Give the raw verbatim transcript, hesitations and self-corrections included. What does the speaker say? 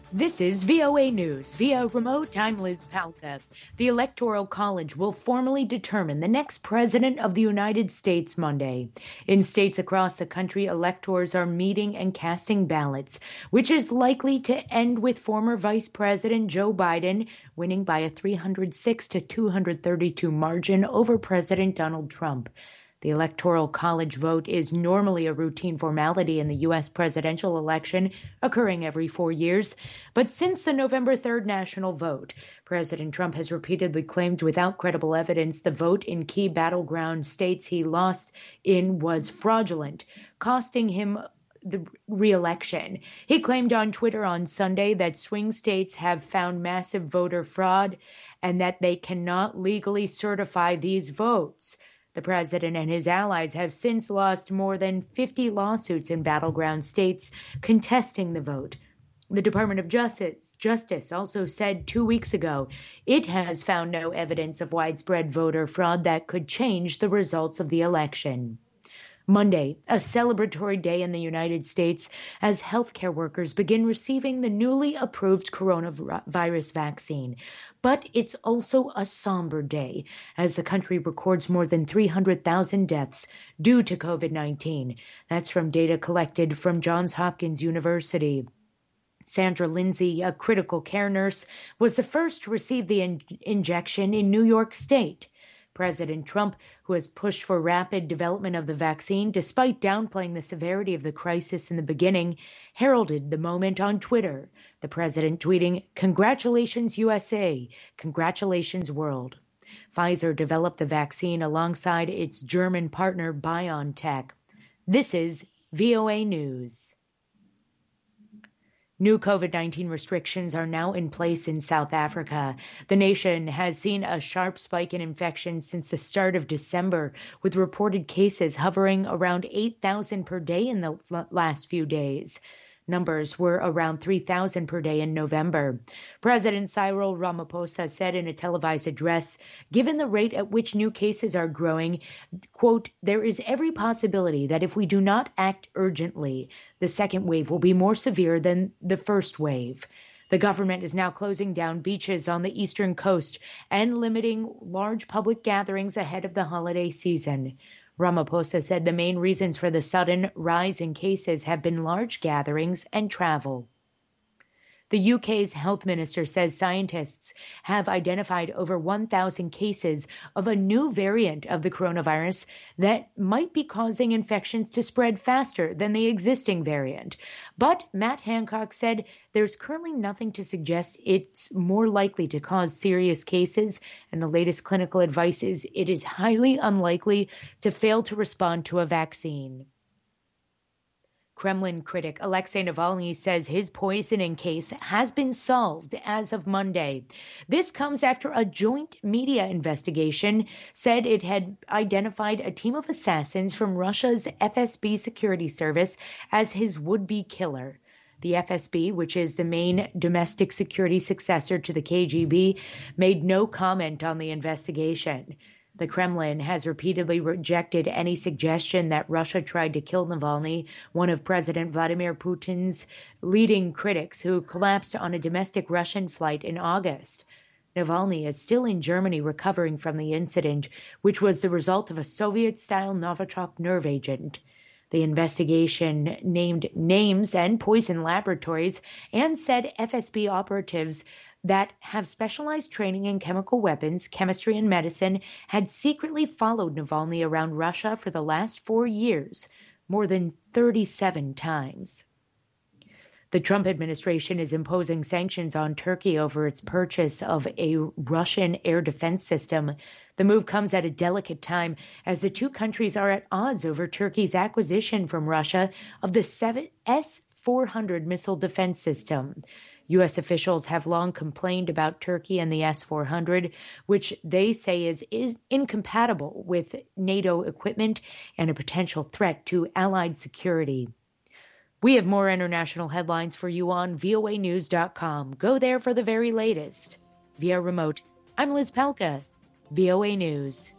This is V O A News. Via remote, I'm Liz Palka. The Electoral College will formally determine the next president of the United States Monday. In states across the country, electors are meeting and casting ballots, which is likely to end with former Vice President Joe Biden winning by a three hundred six to two hundred thirty-two margin over President Donald Trump. The Electoral College vote is normally a routine formality in the U S presidential election, occurring every four years. But since the November third national vote, President Trump has repeatedly claimed without credible evidence the vote in key battleground states he lost in was fraudulent, costing him the re-election. He claimed on Twitter on Sunday that swing states have found massive voter fraud and that they cannot legally certify these votes. The president and his allies have since lost more than fifty lawsuits in battleground states contesting the vote. The Department of Justice, Justice also said two weeks ago it has found no evidence of widespread voter fraud that could change the results of the election. Monday, a celebratory day in the United States as healthcare workers begin receiving the newly approved coronavirus vaccine. But it's also a somber day as the country records more than three hundred thousand deaths due to COVID nineteen. That's from data collected from Johns Hopkins University. Sandra Lindsay, a critical care nurse, was the first to receive the in- injection in New York State. President Trump, who has pushed for rapid development of the vaccine despite downplaying the severity of the crisis in the beginning, heralded the moment on Twitter. The president tweeting, "Congratulations, U S A. Congratulations, world." Pfizer developed the vaccine alongside its German partner BioNTech. This is V O A News. New COVID nineteen restrictions are now in place in South Africa. The nation has seen a sharp spike in infections since the start of December, with reported cases hovering around eight thousand per day in the last few days. Numbers were around three thousand per day in November. President Cyril Ramaphosa said in a televised address, given the rate at which new cases are growing, quote, "there is every possibility that if we do not act urgently, the second wave will be more severe than the first wave." The government is now closing down beaches on the eastern coast and limiting large public gatherings ahead of the holiday season. Ramaphosa said the main reasons for the sudden rise in cases have been large gatherings and travel. The U K's health minister says scientists have identified over one thousand cases of a new variant of the coronavirus that might be causing infections to spread faster than the existing variant. But Matt Hancock said there's currently nothing to suggest it's more likely to cause serious cases, and the latest clinical advice is it is highly unlikely to fail to respond to a vaccine. Kremlin critic Alexei Navalny says his poisoning case has been solved as of Monday. This comes after a joint media investigation said it had identified a team of assassins from Russia's F S B security service as his would-be killer. The F S B, which is the main domestic security successor to the K G B, made no comment on the investigation. The Kremlin has repeatedly rejected any suggestion that Russia tried to kill Navalny, one of President Vladimir Putin's leading critics who collapsed on a domestic Russian flight in August. Navalny is still in Germany recovering from the incident, which was the result of a Soviet-style Novichok nerve agent. The investigation named names and poison laboratories and said F S B operatives that have specialized training in chemical weapons, chemistry, and medicine had secretly followed Navalny around Russia for the last four years, more than thirty-seven times. The Trump administration is imposing sanctions on Turkey over its purchase of a Russian air defense system. The move comes at a delicate time as the two countries are at odds over Turkey's acquisition from Russia of the S four hundred missile defense system. U S officials have long complained about Turkey and the S four hundred, which they say is, is incompatible with NATO equipment and a potential threat to Allied security. We have more international headlines for you on V O A news dot com. Go there for the very latest. Via remote, I'm Liz Palka, V O A News.